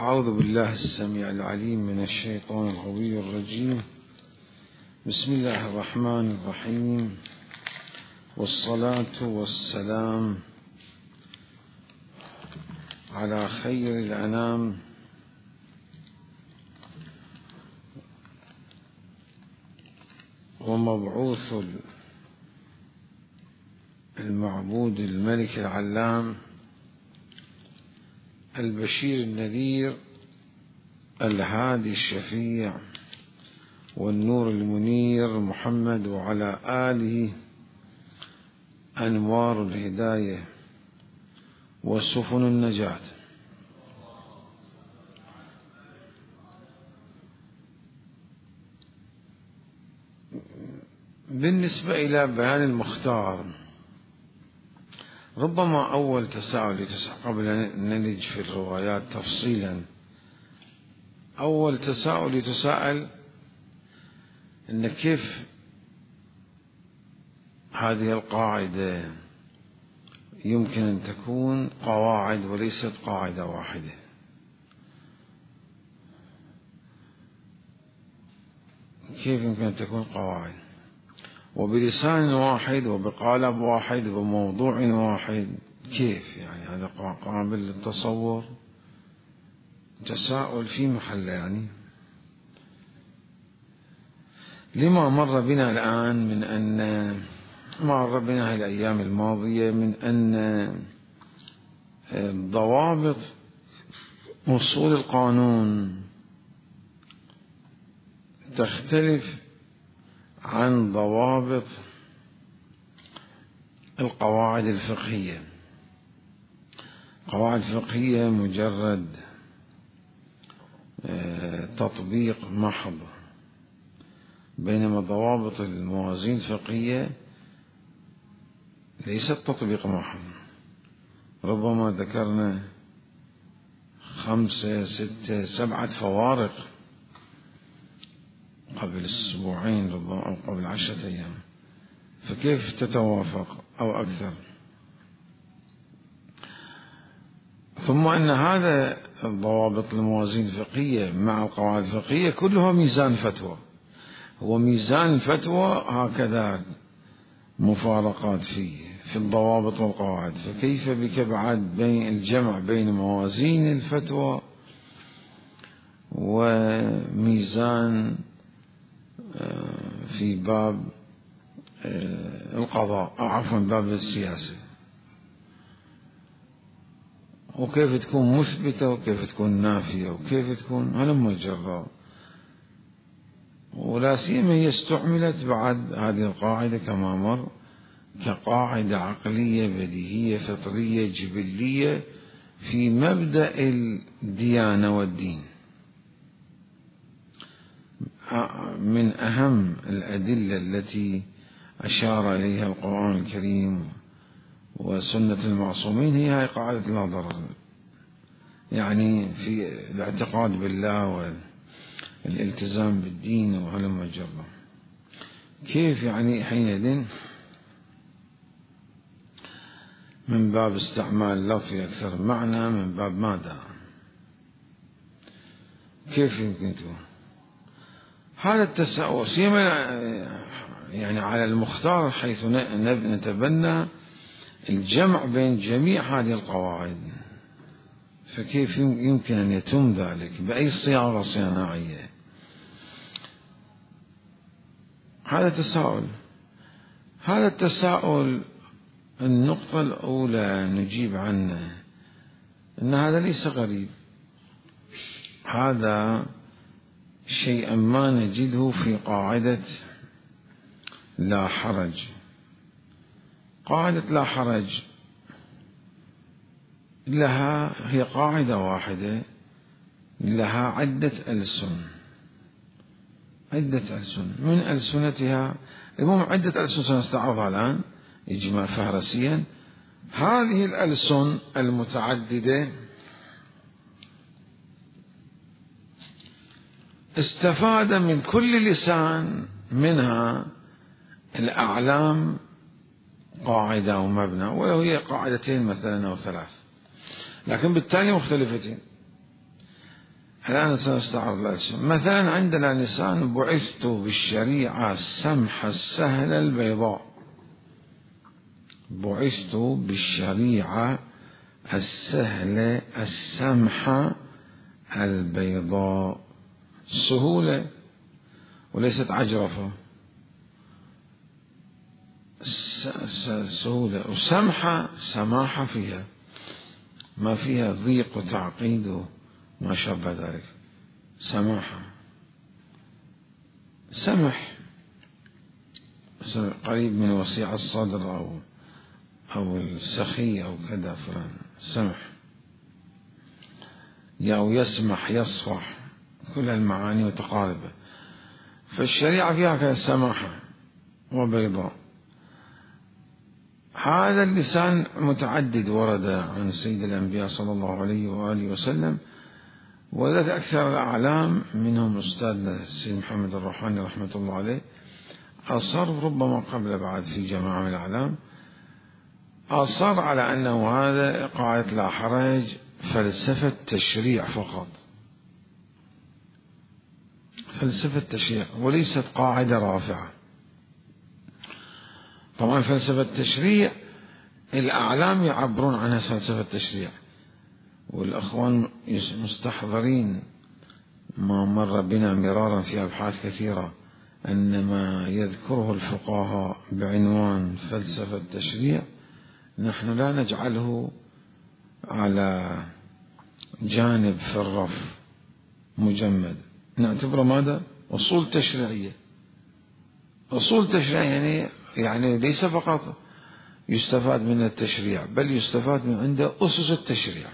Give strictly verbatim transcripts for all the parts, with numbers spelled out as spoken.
أعوذ بالله السميع العليم من الشيطان الغوي الرجيم. بسم الله الرحمن الرحيم، والصلاة والسلام على خير الأنام ومبعوث المعبود الملك العلام البشير النذير الهادي الشفيع والنور المنير محمد، وعلى آله أنوار الهداية وسفن النجاة. بالنسبة إلى بيان المختار، ربما أول تساؤل يتساءل قبل أن نلج في الروايات تفصيلا، أول تساؤل يتساءل إن كيف هذه القاعدة يمكن أن تكون قواعد وليست قاعدة واحدة. كيف يمكن أن تكون قواعد وبلسان واحد وبقالب واحد وموضوع واحد؟ كيف يعني؟ هذا قابل للتصور، تساؤل في محله. يعني لما مر بنا الآن من أن مر بنا الأيام الماضية من أن ضوابط وصول القانون تختلف عن ضوابط القواعد الفقهية. قواعد فقهية مجرد تطبيق محض، بينما ضوابط الموازين الفقهية ليست تطبيق محض. ربما ذكرنا خمسة ستة سبعة فوارق قبل أسبوعين ربما أو قبل عشرة أيام، فكيف تتوافق أو أكثر؟ ثم أن هذا الضوابط الموازين الفقهية مع القواعد الفقهية كلها ميزان فتوى، هو ميزان الفتوى هكذا مفارقات فيه في الضوابط والقواعد، فكيف بك بعد بين الجمع بين موازين الفتوى وميزان في باب القضاء أو عفوا باب السياسة، وكيف تكون مثبتة وكيف تكون نافية وكيف تكون هلم جرا. ولا سيما هي استعملت بعد هذه القاعدة كما مر كقاعدة عقلية بديهية فطرية جبلية في مبدأ الديانة والدين. من أهم الأدلة التي أشار إليها القرآن الكريم وسنة المعصومين هي هاي قاعدة لا ضرر، يعني في الاعتقاد بالله والالتزام بالدين وهلم جرا. كيف يعني حينئذ من باب استعمال لفظ أكثر معنى من باب ماذا؟ كيف يمكن تكون هذا التساؤل سيما يعني على المختار، حيث نتبنى الجمع بين جميع هذه القواعد؟ فكيف يمكن أن يتم ذلك بأي صياغة صناعية؟ هذا التساؤل هذا التساؤل النقطة الأولى نجيب عنه أن هذا ليس غريب، هذا شيئا ما نجده في قاعدة لا حرج. قاعدة لا حرج لها هي قاعدة واحدة لها عدة ألسن عدة ألسن من ألسنتها المهم عدة ألسن سنستعرضها الآن إجماع فهرسيا. هذه الألسن المتعددة استفاد من كل لسان منها الأعلام قاعدة ومبنى، ولو هي قاعدتين مثلا أو ثلاث، لكن بالتالي مختلفتين. الآن سنستعرض الأسهم. مثلا عندنا لسان: بعثت بالشريعة السمحة السهلة البيضاء. بعثت بالشريعة السهلة السمحة البيضاء. سهولة وليست عجرفة، سهولة وسمحة، سماحة فيها، ما فيها ضيق وتعقيد وما شابه ذلك. سماحة، سمح، قريب من وسيع الصدر أو أو السخي أو كذا، فلان سمح. أو يسمح، يصفح، كل المعاني متقاربة. فالشريعة فيها كذا سماحة وبيضاء. هذا اللسان متعدد، ورد عن سيد الأنبياء صلى الله عليه وآله وسلم، وذلك أكثر الأعلام منهم أستاذنا السيد محمد الروحاني رحمة الله عليه، أصر ربما قبل بعد في جماعة من الأعلام، أصر على أنه هذا قاعدة لا حرج فلسفة تشريع فقط، فلسفة تشريع وليست قاعدة رافعة. طبعا فلسفة التشريع الأعلام يعبرون عنها فلسفة تشريع، والأخوان مستحضرين ما مر بنا مرارا في أبحاث كثيرة أن ما يذكره الفقهاء بعنوان فلسفة التشريع نحن لا نجعله على جانب في الرف مجمد، نعتبره ماذا؟ أصول تشريعية. أصول تشريعية يعني يعني ليس فقط يستفاد من التشريع، بل يستفاد من عنده أسس التشريع.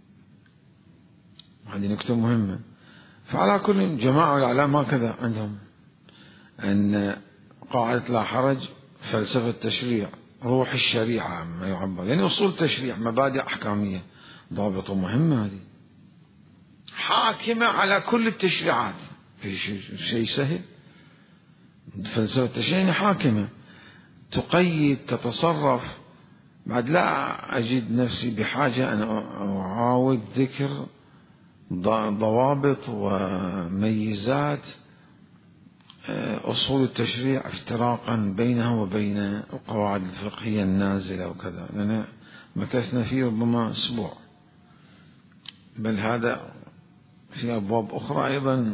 هذه نكتة مهمة. فعلى كل جماعة الأعلام هكذا عندهم، أن قاعدة لا حرج فلسفة التشريع، روح الشريعة ما يعبر، يعني أصول تشريع، مبادئ أحكامية ضابطة مهمة، هذه حاكمة على كل التشريعات. شيء سهل، فلسفة التشريع يعني حاكمة، تقيد، تتصرف. بعد لا أجد نفسي بحاجة أن أعاود ذكر ضوابط وميزات أصول التشريع افتراقا بينها وبين القواعد الفقهية النازلة وكذا، لأن مكثنا فيه ربما أسبوع، بل هذا في أبواب أخرى أيضا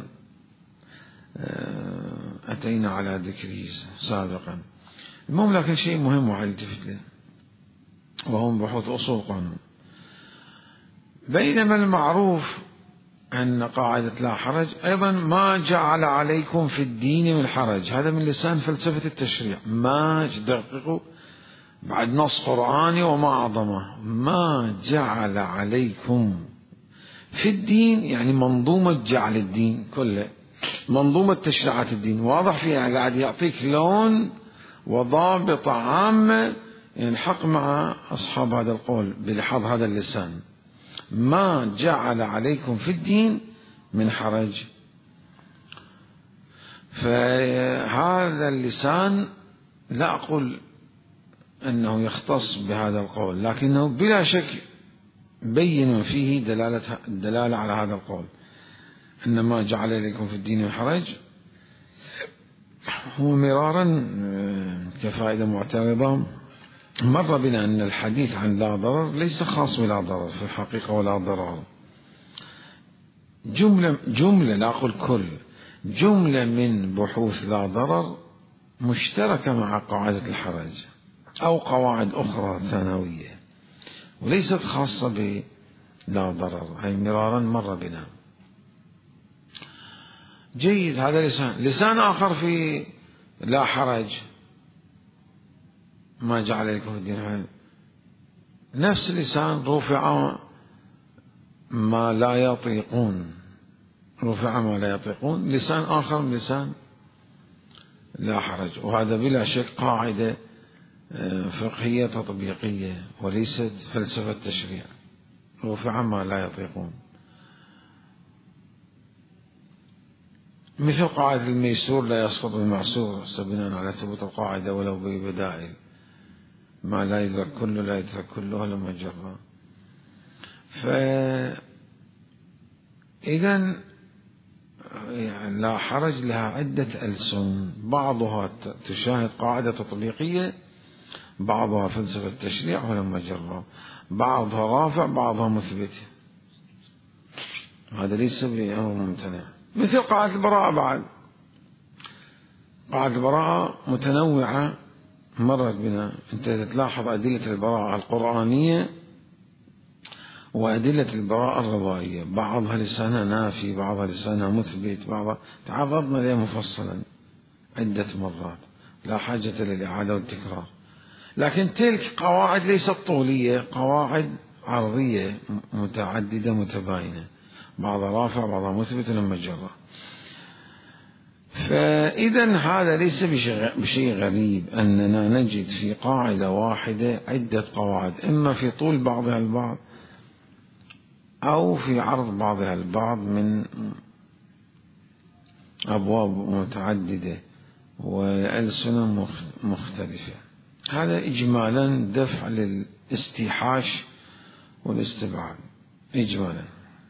أتينا على ذكره سابقا. المهم لكن شيء مهم وعلى التفت له، وهو بحوث أصول قانون. بينما المعروف أن قاعدة لا حرج أيضا ما جعل عليكم في الدين من حرج، هذا من لسان فلسفة التشريع. ما دققوا بعد نص قرآني وما أعظمه، ما جعل عليكم في الدين، يعني منظومة جعل الدين كله، منظومة تشريعات الدين واضح فيها، قاعد يعطيك لون وضابط عامة ينحق مع أصحاب هذا القول بلحاظ هذا اللسان. ما جعل عليكم في الدين من حرج. فهذا اللسان لا أقول أنه يختص بهذا القول، لكنه بلا شك بين فيه دلالة, دلالة على هذا القول، أن ما جعل عليكم في الدين من حرج. هو مرارا كفائدة معترضة مر بنا أن الحديث عن لا ضرر ليس خاص بلا ضرر في الحقيقة، ولا ضرر جملة جملة لا أقول كل جملة من بحوث لا ضرر مشتركة مع قاعدة الحرج أو قواعد أخرى ثانوية، وليست خاصة بلا ضرر. هي مرارا مر بنا. جيد. هذا لسان لسان آخر في لا حرج، ما جعل عليكم في الدين حرج، نفس لسان رفع ما لا يطيقون، رفع ما لا يطيقون، لسان آخر من لسان لا حرج. وهذا بلا شك قاعدة فقهية تطبيقية وليست فلسفة تشريع. رفع ما لا يطيقون، مثل قاعدة الميسور لا يسقط بالمعسور، بناء على ثبوت القاعدة ولو ببدائل، ما لا يدرك كله لا يدرك كله لما جرى. ف إذن يعني لا حرج لها عدة ألسن، بعضها تشاهد قاعدة تطبيقية، بعضها فلسفة التشريع ولما جرب، بعضها رافع بعضها مثبت. هذا ليس بأمر ممتنع. مثل قاعدة البراءة، بعد قاعدة البراءة متنوعة مرت بنا. أنت تلاحظ أدلة البراءة القرآنية وأدلة البراءة الرضائية، بعضها لسانها نافي بعضها لسانها مثبت، بعضها تعرضنا لها مفصلا عدة مرات، لا حاجة للإعادة والتكرار. لكن تلك قواعد ليست طولية، قواعد عرضية متعددة متباينة، بعضها رافع بعضها مثبت لما جرى. فإذا هذا ليس بشيء غريب أننا نجد في قاعدة واحدة عدة قواعد، إما في طول بعضها البعض أو في عرض بعضها البعض من أبواب متعددة وألسنة مختلفة. هذا إجمالا دفع للاستيحاش والاستبعاد إجمالا.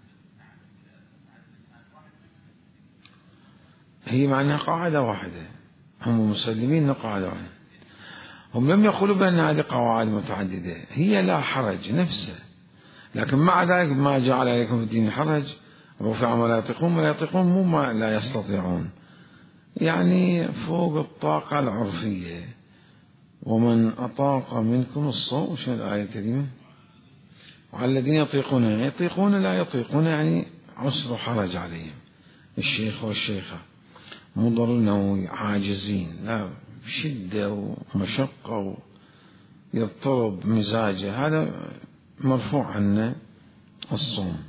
هي معناها قاعدة واحدة، هم مسلمين قاعدة واحدة، هم لم يقولوا بأن هذه قواعد متعددة، هي لا حرج نفسها، لكن مع ذلك ما جعل عليكم في الدين حرج، رفع ما لا يطيقون ولا يطيقون مو ما لا يستطيعون، يعني فوق الطاقة العرفية. ومن أطاق منكم الصوم، شو الآية الكريمة؟ وعلى الذين يطيقون يطيقون لا يطيقون يعني عسر حرج عليهم، الشيخ والشيخة مضرون عاجزين، لا شدة ومشقة ويضطرب مزاجه، هذا مرفوع عنا الصوم.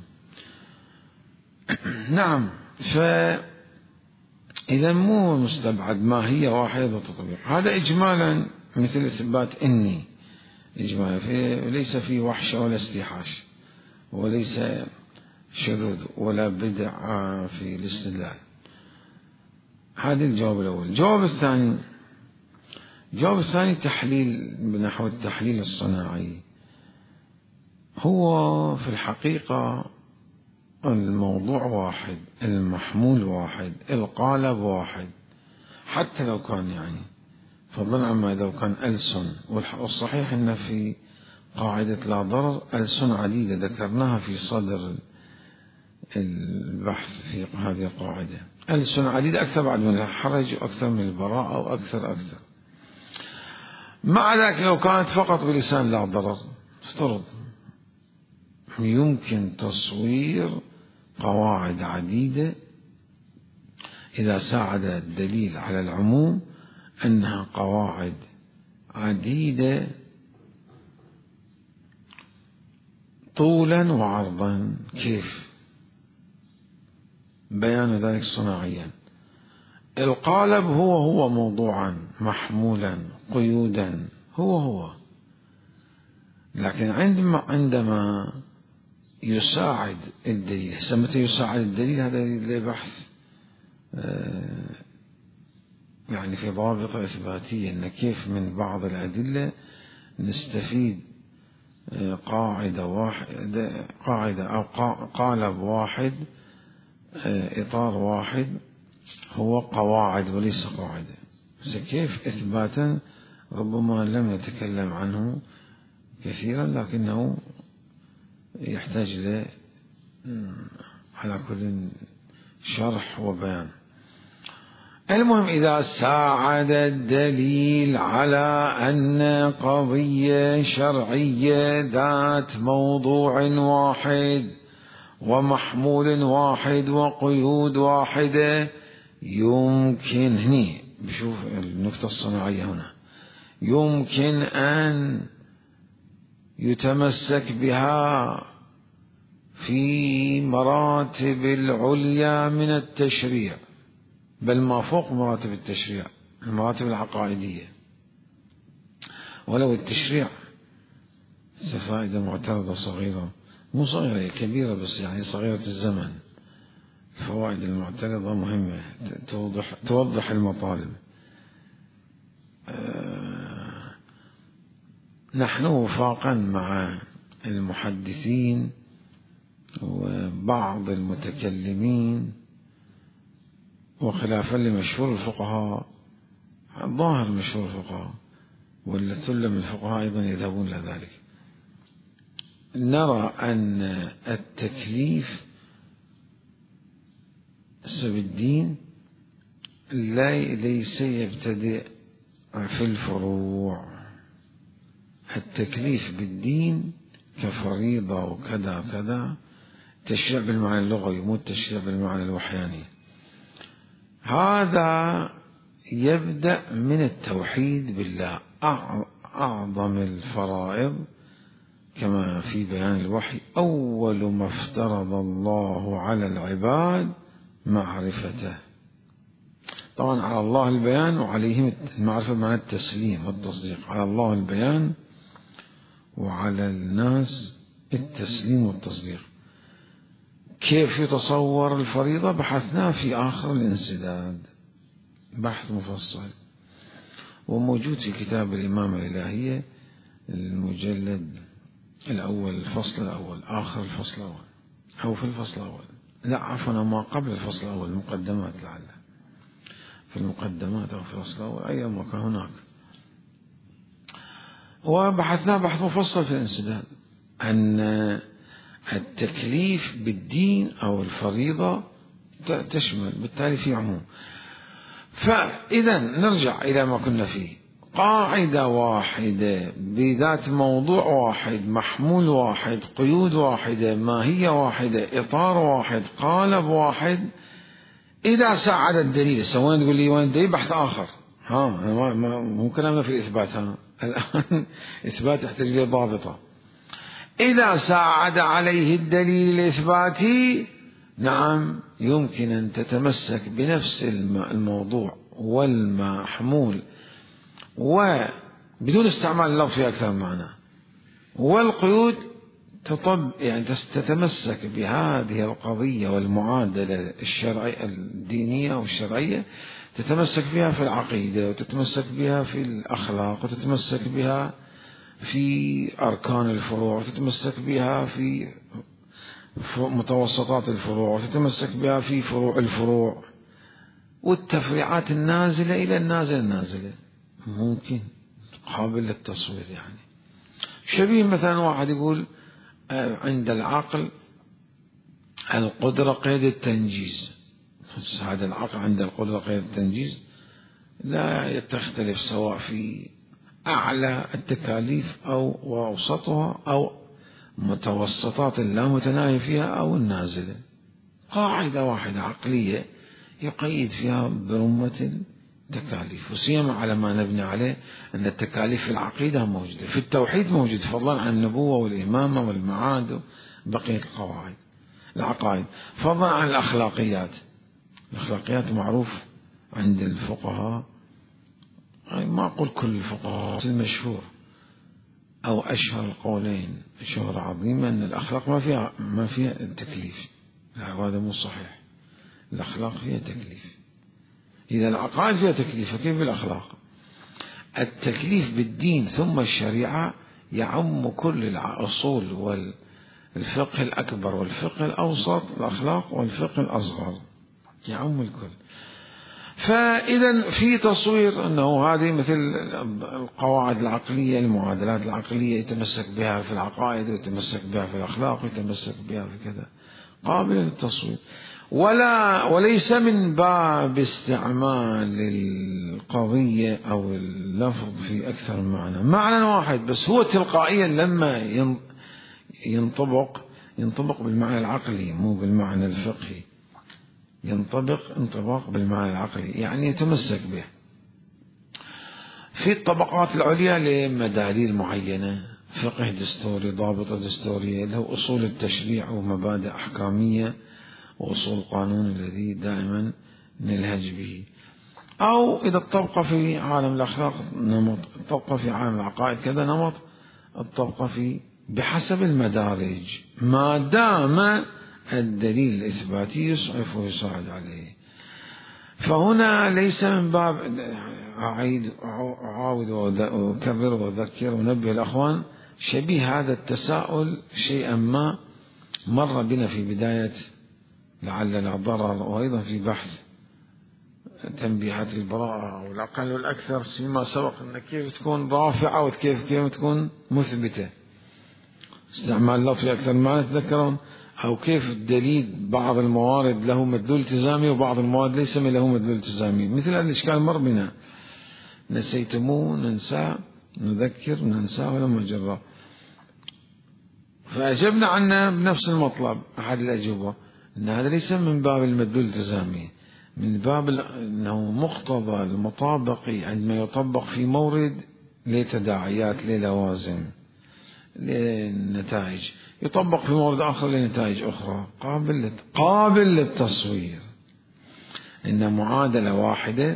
نعم، فإذا مو مستبعد ما هي واحدة تطبيق. هذا إجمالا مثل إثبات إني إجمالا، ليس فيه وحشة ولا استيحاش وليس شذوذ ولا بدع في الاستدلال. هذا الجواب الأول. الجواب الثاني، الجواب الثاني تحليل بنحو التحليل الصناعي. هو في الحقيقة الموضوع واحد، المحمول واحد، القالب واحد، حتى لو كان يعني فضلا عما لو كان ألسن. والصحيح أن في قاعدة لا ضرر ألسن عديدة ذكرناها في صدر البحث في هذه القاعدة، ألسن عديدة أكثر بعد من الحرج وأكثر من البراءة وأكثر أكثر. مع ذلك لو كانت فقط بلسان لا ضرر، افترض يمكن تصوير قواعد عديدة إذا ساعد الدليل على العموم أنها قواعد عديدة طولا وعرضا. كيف بيان ذلك صناعيا؟ القالب هو هو موضوعا محمولا قيودا هو هو، لكن عندما عندما يساعد الدليل، متى يساعد الدليل؟ هذا لبحث يعني في ضابطة إثباتية، أن كيف من بعض الأدلة نستفيد قاعدة واحدة، قاعدة أو قالب واحد، إطار واحد هو قواعد وليس قاعدة. كيف إثباتا ربما لم نتكلم عنه كثيرا، لكنه يحتاج ل على كل شرح وبيان. المهم إذا ساعد الدليل على أن قضية شرعية ذات موضوع واحد ومحمول واحد وقيود واحدة، يمكن هني بشوف النقطة الصناعية هنا، يمكن أن يتمسك بها في مراتب العليا من التشريع، بل ما فوق مراتب التشريع، المراتب العقائدية. ولو التشريع فائدة معترضة صغيرة، مو صغيرة كبيرة بس يعني صغيرة الزمن. الفوائد المعترضة مهمة، توضح توضح المطالب. أه نحن وفاقا مع المحدثين وبعض المتكلمين وخلافا لمشهور الفقهاء، ظاهر مشهور الفقهاء والثلة من الفقهاء أيضا يذهبون إلى ذلك، نرى أن التكليف بالدين ليس يبتدئ في الفروع. التكليف بالدين كفريضة وكذا كذا تشريع بالمعنى اللغوي مو التشريع بالمعنى الوحياني، هذا يبدأ من التوحيد بالله. أعظم الفرائض كما في بيان الوحي أول ما افترض الله على العباد معرفته. طبعا على الله البيان وعليهم المعرفة معنى التسليم والتصديق. على الله البيان وعلى الناس التسليم والتصديق. كيف يتصور الفريضة بحثناه في آخر الانسداد، بحث مفصل وموجود في كتاب الإمامة الإلهية المجلد الأول الفصل الأول، آخر الفصل الأول أو في الفصل الأول، لا عفوا ما قبل الفصل الأول، المقدمات لعله في المقدمات أو في الفصل الأول أي مكان هناك. وبحثناه بحث مفصل في الانسداد أن التكليف بالدين أو الفريضة تشمل، بالتالي في عموم. فإذا نرجع إلى ما كنا فيه، قاعدة واحدة بذات موضوع واحد، محمول واحد، قيود واحدة، ماهية واحدة، إطار واحد، قالب واحد. إذا ساعد الدليل سواء تقول لي وين الدليل، بحث آخر، ها مو كلامنا في الإثبات، ها الآن إثبات يحتاج إلى ضابطة. إذا ساعد عليه الدليل الإثباتي نعم يمكن أن تتمسك بنفس الموضوع والمحمول وبدون استعمال اللفظ في أكثر من معنى، والقيود تطب يعني تتمسك بهذه القضية والمعادلة الشرعية الدينية والشرعية، تتمسك بها في العقيدة وتتمسك بها في الأخلاق وتتمسك بها في أركان الفروع وتتمسك بها في متوسطات الفروع وتتمسك بها في فروع الفروع والتفريعات النازلة إلى النازلة النازلة، ممكن قابل للتصوير. يعني شبيه مثلا واحد يقول عند العقل القدرة قيد التنجيز، هذا العقل عند القدرة قيد التنجيز لا تختلف سواء في أعلى التكاليف أو وأوسطها أو متوسطات لا متناهية فيها أو النازلة. قاعدة واحدة عقلية يقيد فيها برمة التكاليف، وسيما على ما نبني عليه أن التكاليف في العقيدة موجودة، في التوحيد موجود، فضلا عن النبوة والإمامة والمعاد وبقية القواعد العقائد، فضلا عن الأخلاقيات. الأخلاقيات معروف عند الفقهاء، ما أقول كل الفقهاء، المشهور أو أشهر القولين شهرة عظيمة أن الأخلاق ما فيها ما فيها التكليف. هذا مو صحيح، الأخلاق فيها تكليف. إذا العقائد فيها تكليف فكيف الأخلاق؟ التكليف بالدين ثم الشريعة يعم كل الأصول والفقه الأكبر والفقه الأوسط، الأخلاق والفقه الأصغر، يعم الكل. فإذا في تصوير أنه هذه مثل القواعد العقلية، المعادلات العقلية يتمسك بها في العقائد ويتمسك بها في الأخلاق ويتمسك بها في كذا، قابل للتصوير. ولا وليس من باب استعمال القضية أو اللفظ في أكثر من معنى، معنى واحد بس هو تلقائيا لما ينطبق ينطبق بالمعنى العقلي مو بالمعنى الفقهي، ينطبق انطباق بالمعنى العقلي، يعني يتمسك به. في الطبقات العليا لمداليل معينة، فقه دستوري، ضابطة دستورية، له أصول التشريع ومبادئ أحكامية وأصول القانون الذي دائما نلهج به. أو إذا الطبقة في عالم الأخلاق نمط، الطبقة في عالم العقائد كذا نمط، الطبقة في بحسب المدارج ما دام الدليل الإثباتي يسعف ويساعد عليه. فهنا ليس من باب أعيد أعاود وأكرر وأذكر ونبه الأخوان شبيه هذا التساؤل شيئا ما مر بنا في بداية لعل لا ضرر، وأيضا في بحث تنبيهات البراءة أو الأقل والأكثر فيما سبق، أن كيف تكون رافعة وكيف كيف تكون مثبتة، استعمال لفظ أكثر ما تذكرون، أو كيف الدليل بعض الموارد له مدلول التزامي وبعض الموارد ليس له مدلول التزامي. مثل هذا الإشكال مر بنا، نسيتموه ننسى، نذكر ننسى ولم نجرى. فأجبنا عنه بنفس المطلب. أحد الأجوبة أن هذا ليس من باب المدلول التزامي، من باب أنه مقتضى المطابقي عندما يطبق في مورد لتداعيات للوازم للنتائج، يطبق في مورد آخر لنتائج أخرى قابل قابل للتصوير. إن معادلة واحدة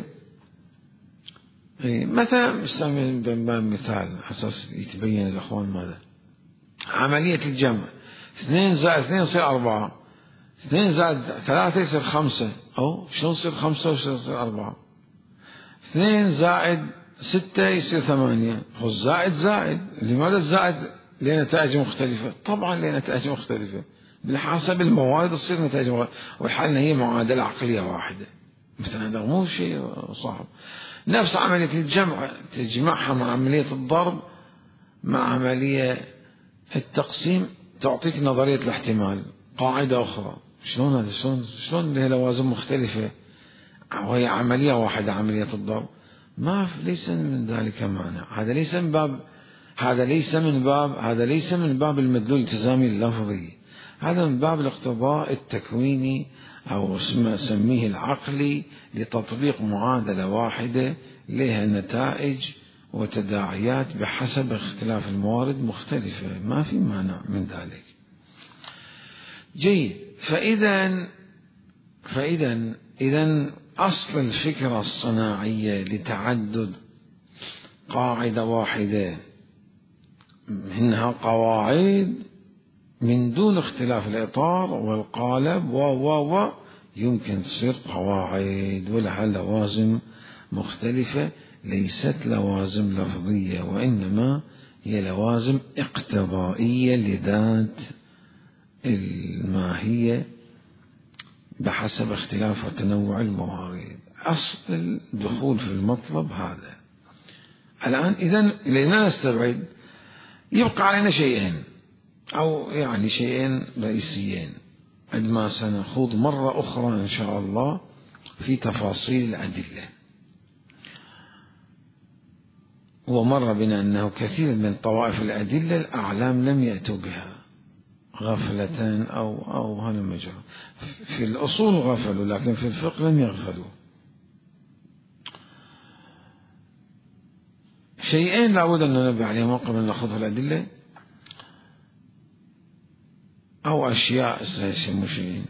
مثلا استعمل مثال حساس يتبين الأخوان ماذا. عملية الجمع اثنين زائد اثنين يصير أربعة، اثنين زائد ثلاثة يصير خمسة، أو شلون يصير خمسة وشلون يصير أربعة؟ اثنين زائد ستة يصير ثمانية. خذ زائد زائد، لماذا الزائد لنتائج مختلفة؟ طبعا لنتائج مختلفة بحسب الموارد تصير نتائج مختلفة، والحال أن هي معادلة عقلية واحدة، مثلا هذا مو شيء صعب. نفس عملية الجمع تجمعها مع عملية الضرب مع عملية التقسيم تعطيك نظرية الاحتمال، قاعدة أخرى. شلون هذا؟ شلون شلون لها لوازم مختلفة وهي عملية واحدة عملية الضرب؟ ما ليس من ذلك معنى. هذا ليس من باب هذا ليس من باب هذا ليس من باب المدلول الالتزامي اللفظي، هذا من باب الاقتضاء التكويني أو سميه العقلي لتطبيق معادلة واحدة لها نتائج وتداعيات بحسب اختلاف الموارد مختلفة، ما في مانع من ذلك. جيد. فإذا فإذا إذا أصل الفكرة الصناعية لتعدد قاعدة واحدة إنها قواعد من دون اختلاف الإطار والقالب و و و يمكن تصير قواعد ولها لوازم مختلفة، ليست لوازم لفظية وإنما هي لوازم اقتضائية لذات الماهية بحسب اختلاف وتنوع الموارد. أصل الدخول في المطلب هذا. الآن إذن لنا نستبعد، يبقى علينا شيئين أو يعني شيئين رئيسيين عندما سنخوض مرة أخرى إن شاء الله في تفاصيل الأدلة. ومر بنا أنه كثير من طوائف الأدلة الأعلام لم يأتوا بها غفلة أو أو هالمجرى. في الأصول غفلوا لكن في الفقه لم يغفلوا. شيئين لابد أن ننبه عليهم قبل أن نأخذ الأدلة، أو أشياء شيئين.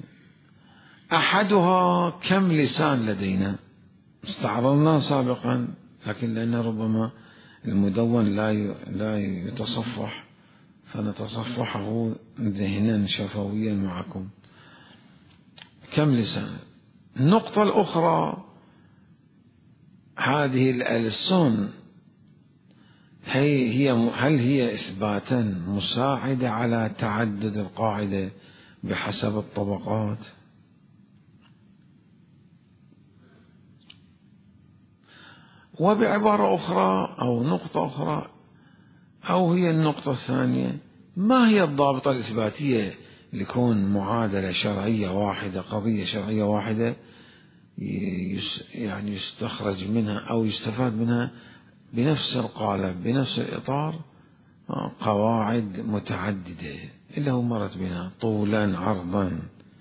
أحدها كم لسان لدينا، استعرضنا سابقا لكن لأن ربما المدون لا لا يتصفح فنتصفحه ذهنا شفويا معكم. كم لسان. النقطة الأخرى، هذه الألسن هي هي هل هي إثباتا مساعدة على تعدد القاعدة بحسب الطبقات؟ وبعبارة أخرى أو نقطة أخرى، أو هي النقطة الثانية، ما هي الضابطة الإثباتية لكون معادلة شرعية واحدة، قضية شرعية واحدة يعني يستخرج منها أو يستفاد منها بنفس القالب بنفس الإطار قواعد متعددة اللي هو مرت بنا طولا عرضا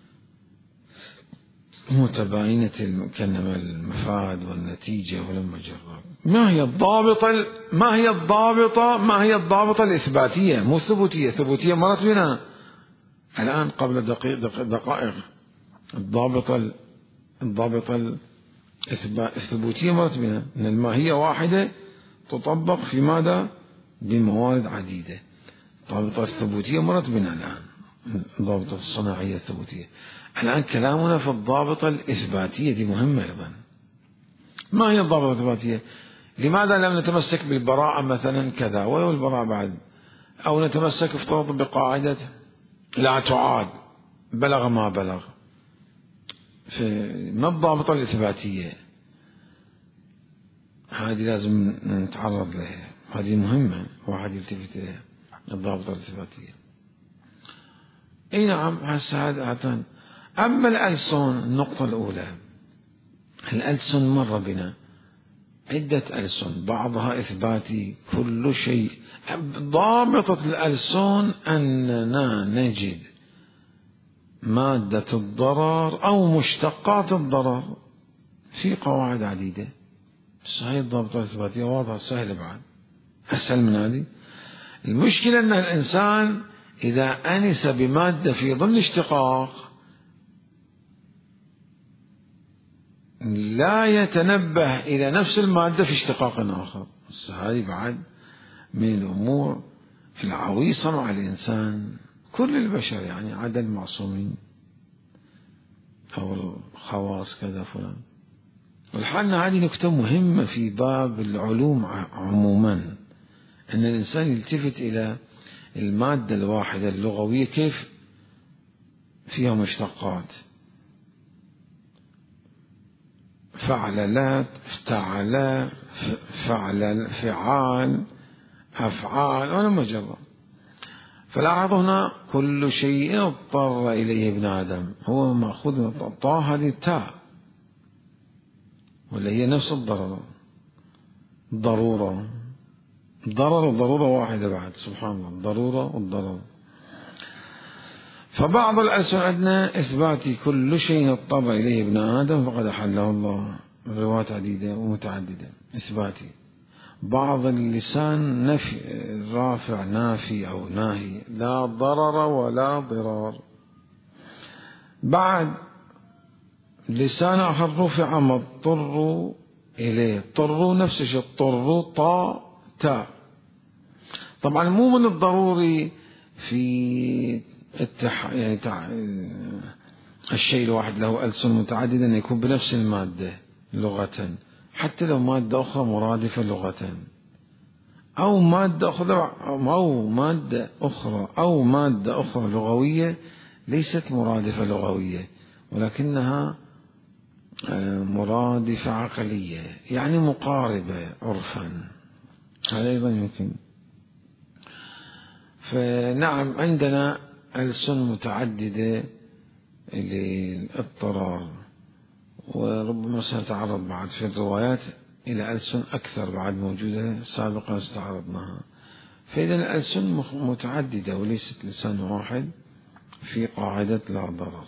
متباينة كنما المفاد والنتيجة ولما جرب. ما هي الضابطة ما هي الضابطة ما هي الضابطة الإثباتية مو ثبوتية. ثبوتية مرت بنا الآن قبل دقيق دقائق. الضابطة الضابطة الثبوتية مرت بنا أن الماهية واحدة تطبق في ماذا؟ بموارد عديدة. الضابطة الثبوتية مرت بنا الآن، الضابطة الصناعية الثبوتية. الآن كلامنا في الضابطة الإثباتية، دي مهمة أيضا. ما هي الضابطة الإثباتية؟ لماذا لم نتمسك بالبراءة مثلا كذا والبراءة بعد، أو نتمسك افترض بقاعدة لا تعاد، بلغ ما بلغ. ما الضابطة الإثباتية؟ هذه لازم نتعرض لها، هذه مهمة واحد يلتفت لها، الضابطة الإثباتية. اي نعم. هسه هذا أعطان. أما الألسن، النقطة الأولى، الألسن مر بنا عدة ألسن، بعضها إثباتي كل شيء. ضابطة الألسن أننا نجد مادة الضرر أو مشتقات الضرر في قواعد عديدة. بس هاي الضابطة الإثباتية واضحة سهلة، بعد أسهل من هذه. المشكلة أن الإنسان إذا أنس بمادة في ضمن اشتقاق لا يتنبه إلى نفس المادة في اشتقاق آخر. هذه بعد من الأمور العويصة مع الإنسان، كل البشر يعني، عدا المعصومين أو الخواص كذا فلان. والحال هذه نكتة مهمة في باب العلوم عموما، أن الإنسان يلتفت إلى المادة الواحدة اللغوية كيف فيها مشتقات. فعللات، افتعلا، فعل، فعال، أفعال، ولا مجرد. فلاحظ هنا كل شيء اضطر إليه ابن آدم، هو مأخوذ من الطاء، هذه التاء ولا هي نفس الضرورة؟ ضرورة، ضرر وضرورة واحدة بعد، سبحان الله، الضرورة والضرر. فبعض الألسن عندنا إثباتي كل شيء اضطر إليه ابن آدم فقد أحله الله، روايات عديدة ومتعددة إثباتي. بعض اللسان نفي، رافع نافي أو ناهي، لا ضرر ولا ضرار. بعد لسان آخر رفع مضطر إليه، اضطروا نفس الشيء، اضطروا طاء تاء. طبعا مو من الضروري في التح... يعني تع... الشيء الواحد له ألسن متعددة أن يكون بنفس المادة لغة، حتى لو مادة أخرى مرادفة لغة، أو مادة أخرى أو مادة أخرى أو مادة أخرى لغوية ليست مرادفة لغوية ولكنها مرادفة عقلية، يعني مقاربة عرفا، هذا أيضا يمكن. فنعم عندنا ألسن متعددة للاضطرار، وربما سنتعرض بعد في الروايات إلى ألسن أكثر بعد موجودة سابقا استعرضناها. فإذا الألسن متعددة وليست لسان واحد في قاعدة لا ضرر.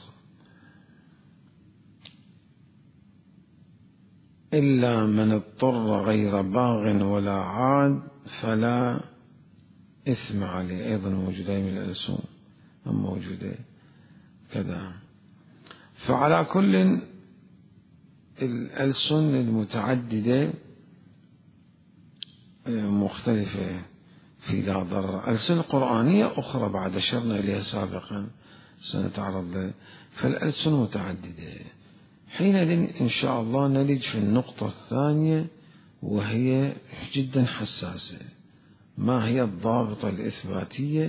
إلا من اضطر غير باغ ولا عاد فلا إثم عليه، أيضا موجودة من الألسن موجودة كذا. فعلى كل الألسن المتعددة مختلفة في لا ضرر. ألسن قرآنية أخرى بعد أشرنا إليها سابقا سنتعرض لها. فالألسن متعددة. حينئذ إن شاء الله نلج في النقطة الثانية وهي جدا حساسة، ما هي الضابطة الإثباتية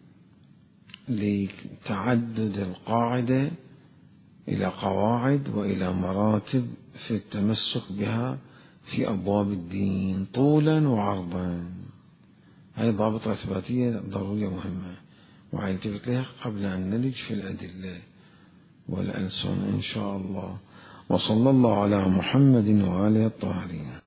لتعدد القاعدة إلى قواعد وإلى مراتب في التمسك بها في أبواب الدين طولا وعرضا. هذه ضابطة إثباتية ضرورية مهمة وعيلتفت لها قبل أن نلج في الأدلة والألسن إن شاء الله. وصلى الله على محمد وآله الطاهرين.